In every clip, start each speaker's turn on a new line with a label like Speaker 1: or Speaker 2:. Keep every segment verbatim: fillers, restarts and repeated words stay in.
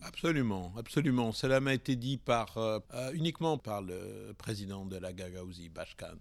Speaker 1: Absolument, absolument. Cela m'a été dit par, euh, uniquement par le président de la Gagaouzie, Bashkan,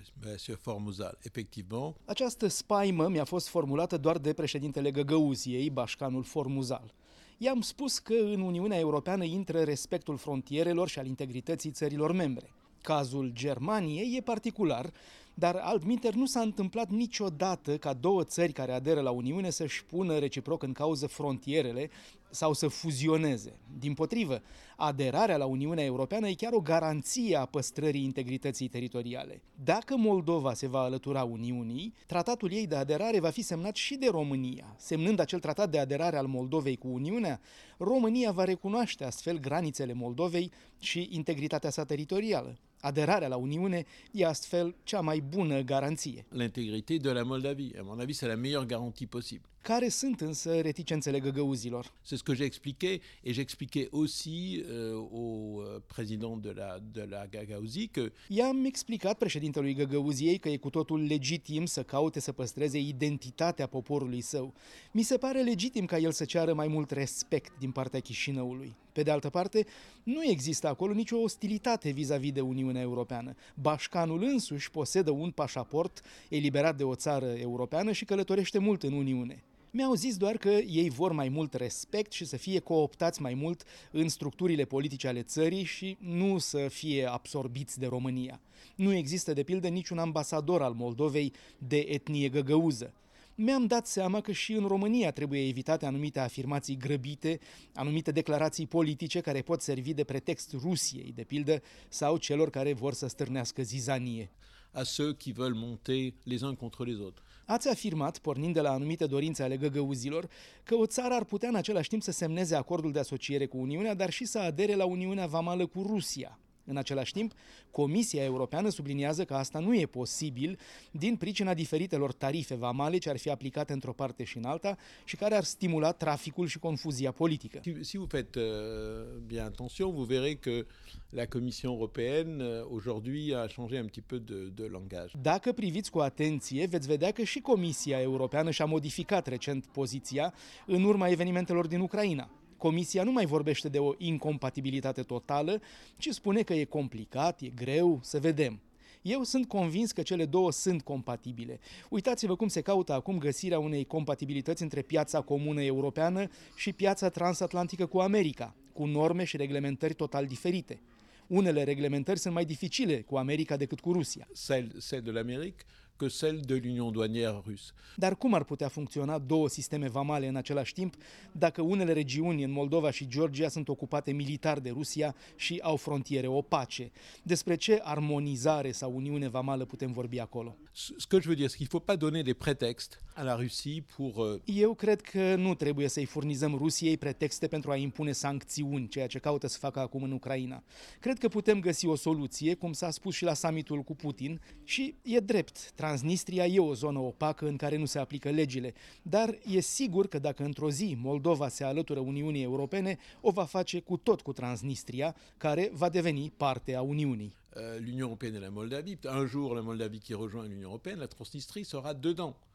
Speaker 1: M. Formuzal, effectivement.
Speaker 2: Această spaimă mi-a fost formulată doar de președintele Găgăuziei, Bashkanul Formuzal. I-am spus că în Uniunea Europeană intră respectul frontierelor și al integrității țărilor membre. Cazul Germaniei e particular, dar altminteri nu s-a întâmplat niciodată ca două țări care aderă la Uniune să-și pună reciproc în cauză frontierele sau să fuzioneze. Dimpotrivă, aderarea la Uniunea Europeană e chiar o garanție a păstrării integrității teritoriale. Dacă Moldova se va alătura Uniunii, tratatul ei de aderare va fi semnat și de România. Semnând acel tratat de aderare al Moldovei cu Uniunea, România va recunoaște astfel granițele Moldovei și integritatea sa teritorială. Aderarea la Uniune e astfel cea mai bună garanție.
Speaker 1: L'intégrité de la Moldavie, à mon avis, c'est la meilleure garantie possible.
Speaker 2: Care sunt însă reticențele găgăuzilor?
Speaker 1: C'est ce que j'ai expliqué et j'expliquais aussi euh, au président de la, de la Gagaouzie que...
Speaker 2: I-am explicat președintelui Găgăuziei că e cu totul legitim să caute să păstreze identitatea poporului său. Mi se pare legitim ca el să ceară mai mult respect din partea Chișinăului. Pe de altă parte, nu există acolo nicio ostilitate vis-a-vis de Uniunea Europeană. Bashkanul însuși posedă un pașaport eliberat de o țară europeană și călătorește mult în Uniune. Mi-au zis doar că ei vor mai mult respect și să fie cooptați mai mult în structurile politice ale țării și nu să fie absorbiți de România. Nu există, de pildă, niciun ambasador al Moldovei de etnie găgăuză. Mi-am dat seama că și în România trebuie evitate anumite afirmații grăbite, anumite declarații politice care pot servi de pretext Rusiei, de pildă, sau celor care vor să stârnească zizanie.
Speaker 1: À ceux qui veulent monter les uns contre les autres.
Speaker 2: Ați afirmat, pornind de la anumite dorințe ale găgăuzilor, că o țară ar putea în același timp să semneze acordul de asociere cu Uniunea, dar și să adere la Uniunea Vamală cu Rusia. În același timp, Comisia Europeană subliniază că asta nu e posibil din pricina diferitelor tarife vamale ce ar fi aplicate într-o parte și în alta și care ar stimula traficul și confuzia politică.
Speaker 1: Si, si vous faites euh, bien attention, vous verrez que la Commission européenne aujourd'hui a changé un petit peu de, de langage.
Speaker 2: Dacă priviți cu atenție, veți vedea că și Comisia Europeană și-a modificat recent poziția în urma evenimentelor din Ucraina. Comisia nu mai vorbește de o incompatibilitate totală, ci spune că e complicat, e greu, să vedem. Eu sunt convins că cele două sunt compatibile. Uitați-vă cum se caută acum găsirea unei compatibilități între piața comună europeană și piața transatlantică cu America, cu norme și reglementări total diferite. Unele reglementări sunt mai dificile cu America decât cu Rusia.
Speaker 1: Celle, celle de l'Amérique que celle de l'Union douanière russe.
Speaker 2: Dar cum ar putea funcționa două sisteme vamale în același timp dacă unele regiuni în Moldova și Georgia sunt ocupate militar de Rusia și au frontiere opace? Despre ce armonizare sau uniune vamală putem vorbi acolo?
Speaker 1: Ce que je veux dire, c'est qu'il faut pas donner des prétextes à la Russie pour...
Speaker 2: Eu cred că nu trebuie să-i furnizăm Rusiei pretexte pentru a impune sancțiuni, ceea ce caută să facă acum în Ucraina. Cred că putem găsi o soluție, cum s-a spus și la summitul cu Putin, și e drept, Transnistria e o zonă opacă în care nu se aplică legile, dar e sigur că dacă într-o zi Moldova se alătură Uniunii Europene, o va face cu tot cu Transnistria, care va deveni parte a Uniunii.
Speaker 1: L'Union européenne et la Moldavie, un jour la Moldavie qui rejoint l'Union européenne, la Transnistrie sera dedans.